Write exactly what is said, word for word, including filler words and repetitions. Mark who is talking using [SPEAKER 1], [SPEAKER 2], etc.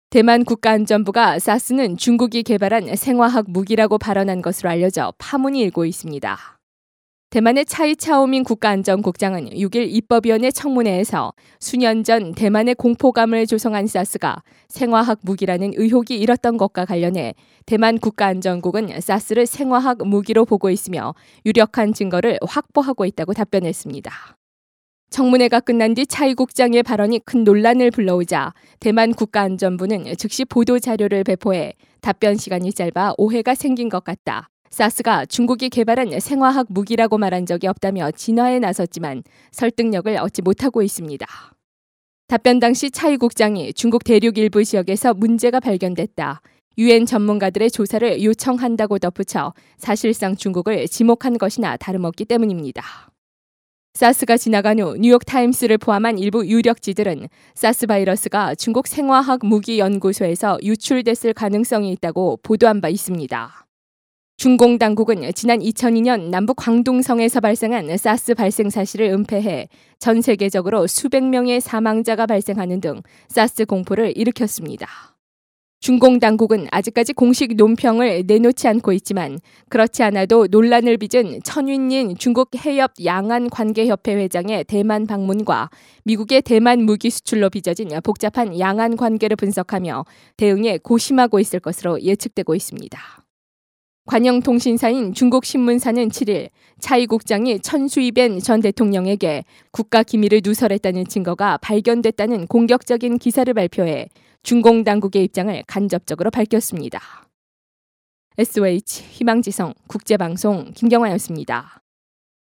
[SPEAKER 1] 대만 국가안전부가 사스는 중국이 개발한 생화학 무기라고 발언한 것으로 알려져 파문이 일고 있습니다. 대만의 차이 차오밍 국가안전국장은 육 일 입법위원회 청문회에서 수년 전 대만의 공포감을 조성한 사스가 생화학 무기라는 의혹이 일었던 것과 관련해 대만 국가안전국은 사스를 생화학 무기로 보고 있으며 유력한 증거를 확보하고 있다고 답변했습니다. 청문회가 끝난 뒤 차이 국장의 발언이 큰 논란을 불러오자 대만 국가안전부는 즉시 보도 자료를 배포해 답변 시간이 짧아 오해가 생긴 것 같다. 사스가 중국이 개발한 생화학 무기라고 말한 적이 없다며 진화에 나섰지만 설득력을 얻지 못하고 있습니다. 답변 당시 차이 국장이 중국 대륙 일부 지역에서 문제가 발견됐다. 유엔 전문가들의 조사를 요청한다고 덧붙여 사실상 중국을 지목한 것이나 다름없기 때문입니다. 사스가 지나간 후 뉴욕타임스를 포함한 일부 유력지들은 사스 바이러스가 중국 생화학 무기 연구소에서 유출됐을 가능성이 있다고 보도한 바 있습니다. 중공 당국은 지난 이천이 년 남북 광둥성에서 발생한 사스 발생 사실을 은폐해 전 세계적으로 수백 명의 사망자가 발생하는 등 사스 공포를 일으켰습니다. 중공 당국은 아직까지 공식 논평을 내놓지 않고 있지만 그렇지 않아도 논란을 빚은 천윈린 중국 해협 양안관계협회 회장의 대만 방문과 미국의 대만 무기 수출로 빚어진 복잡한 양안 관계를 분석하며 대응에 고심하고 있을 것으로 예측되고 있습니다. 관영통신사인 중국신문사는 칠 일 차이 국장이 천수이벤 전 대통령에게 국가 기밀을 누설했다는 증거가 발견됐다는 공격적인 기사를 발표해 중공 당국의 입장을 간접적으로 밝혔습니다. 에스오에이치 희망지성 국제방송 김경화였습니다.